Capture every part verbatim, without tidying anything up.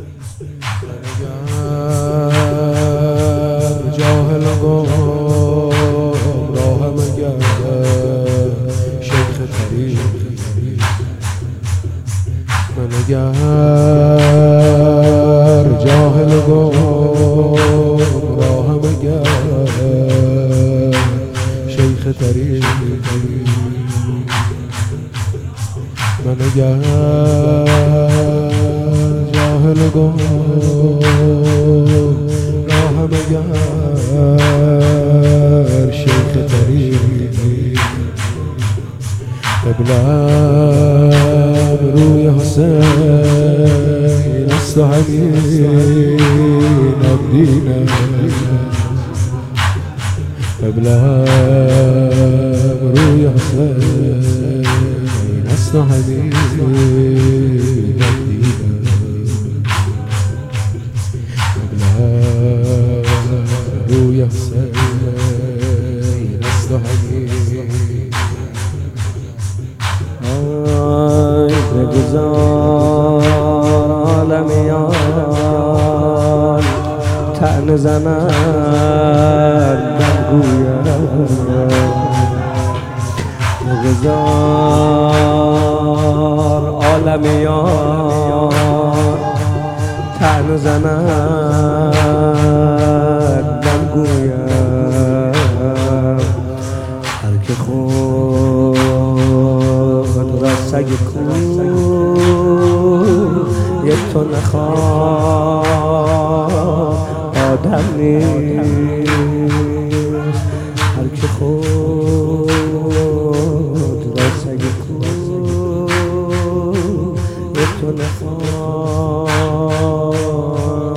جاهل گمراهم اگر شیخ طریق من اگر جاهل گمراهم اگر شیخ طریق من اگر جاهل گمراهم اگر شیخ طریق قبلم روی حسین است و همینم دینم قبلم روی حسین است و همینم دینم قبلم روی حسین است و همینم بگذار عالمیان طعنه زنند در گویم بگذار عالمیان طعنه زنند در گویم هر که خود را سگ کوه یک تو نخواه آدم نیست هر که خود را سگ کوه یک تو نخواه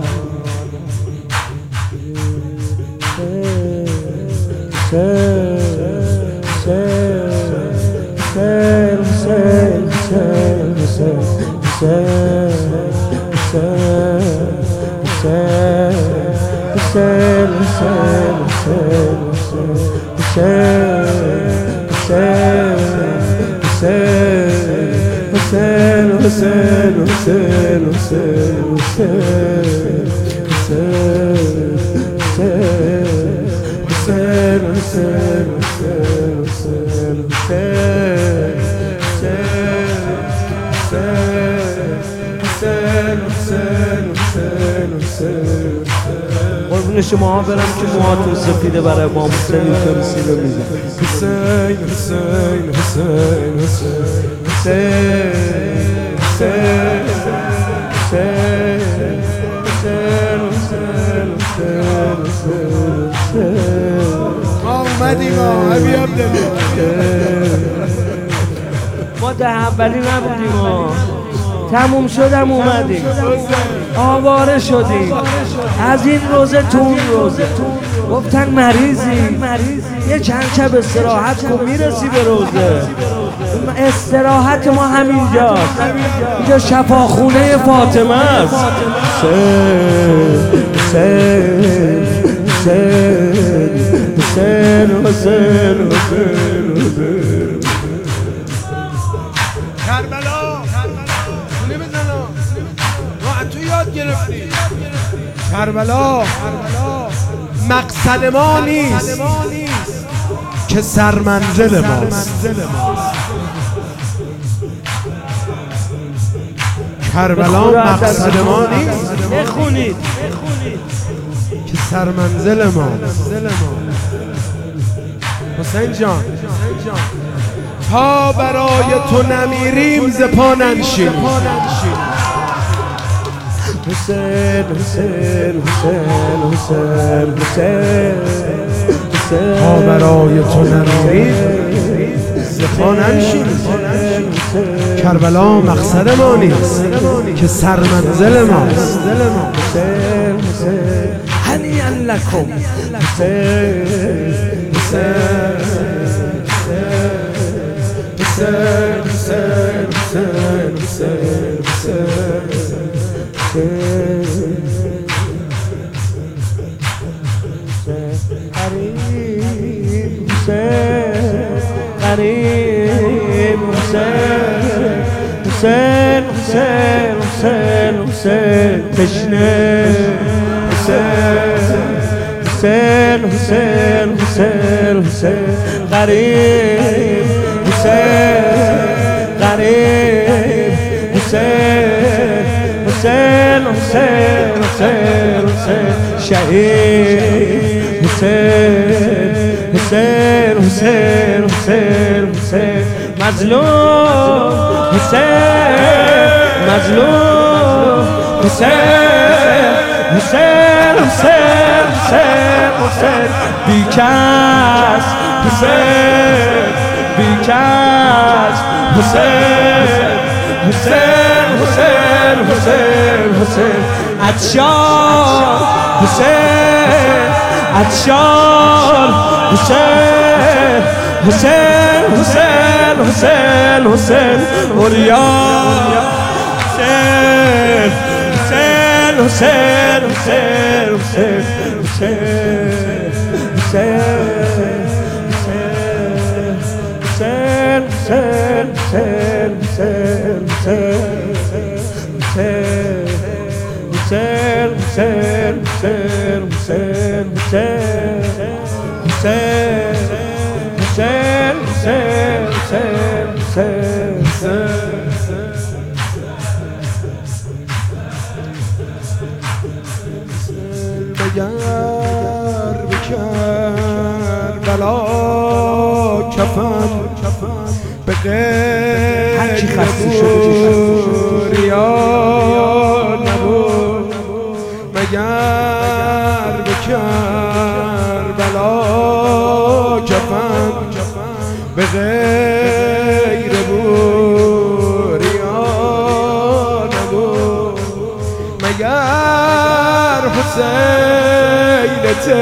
قربون شما برم که موهاتون سفیده برای امام حسین که رسیده میزن حسین حسین حسین حسین ما اومدیم عبی عبدالله ما ده اولی نبودیم تموم شدم اومدیم آواره شدیم از این روزه تو اون روزه گفتن مریضی یه چند شب استراحت کن میرسی به روزه استراحت ما همینجاست اینجا شفاخونه فاطمه است حسین حسین حسین حسین حسین کربلا خونه بزنا ما تو یاد گرفتی کربلا مقصد ما نیست که سرمنزل ماست کربلا مقصد ما نیست بخونید که سرمنزل ماست حسین جان تا برای تو نمیریم ز پا ننشینیم حسین حسین حسین حسین حسین تا برای تو نمیریم ز پا ننشینیم کربلا مقصد ما نیست که سرمنزل ماست حسین حسین هنیئا لکم حسین حسین حسین حسین حسین قریب حسین قریب حسین حسین حسین حسین حسین تشنه حسین حسین حسین حسین غریب حسین غریب حسین حسین حسین حسین حسین شهید حسین حسین حسین حسین حسین مظلوم حسین مظلوم حسین حسین حسین حسین حسین بیکس حسین بیکس حسین حسین حسین حسین حسین عطشان حسین عطشان حسین حسین حسین حسین حسین اولیا حسین حسین حسین حسین حسین حسین حسین حسین حسین حسین حسین حسین حسین حسین حسین بگر بکر بلا کفن به غیر هرچی خسته شده ریا نبود مگر بکر بلا کفن به غیر ریا نبود مگر حسین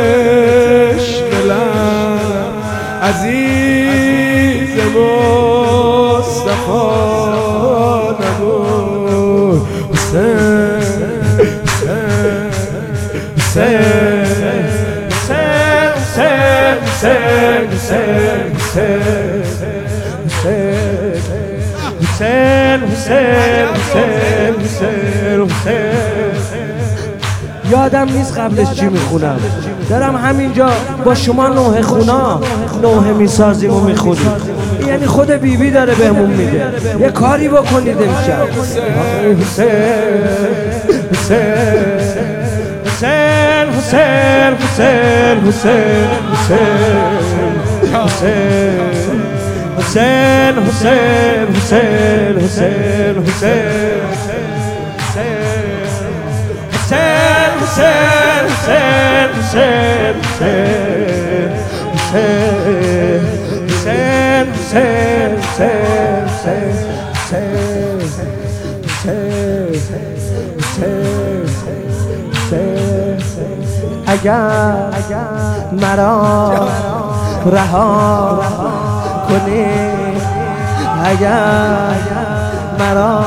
تشنه‌لب عزیز مصطفی نبود حسین حسین حسین حسین حسین حسین حسین حسین حسین حسین یادم نیست قبلش چی میخونم، دارم همینجا با شما نوحه خونا نوحه میسازیم و میخونیم، یعنی خود بیبی بی داره بهمون میده یه کاری بکنید امشب. حسین حسین حسین حسین حسین حسین حسین حسین حسین حسین حسین حسین حسین حسین حسین حسین اگر مرا رها کنی، اگر مرا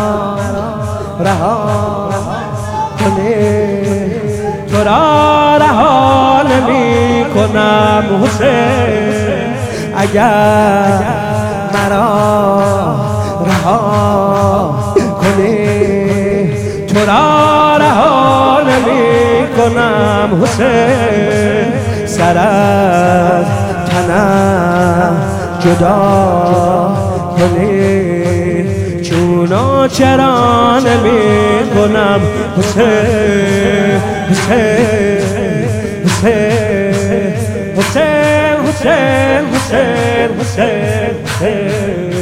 رها کنی، تو را رها نمی کنم حسین. اگر مرا رها کنی، تو را رها نمی کنم حسین. سر از تنم جدا کنی، چونو چرا نمی کنم حسین. حسین حسین حسین حسین حسین حسین حسین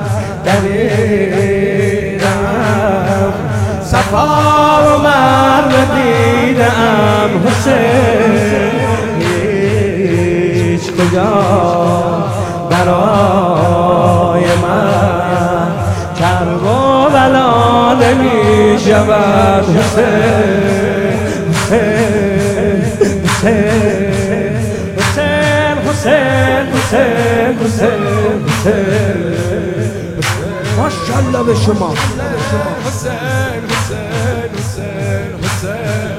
صفا و من حسین هیچ کجا برای من کرب و بلا نمی شود حسین حسین حسین حسین حسین حسین حسین ماشاءالله به شما حسین حسین حسین حسین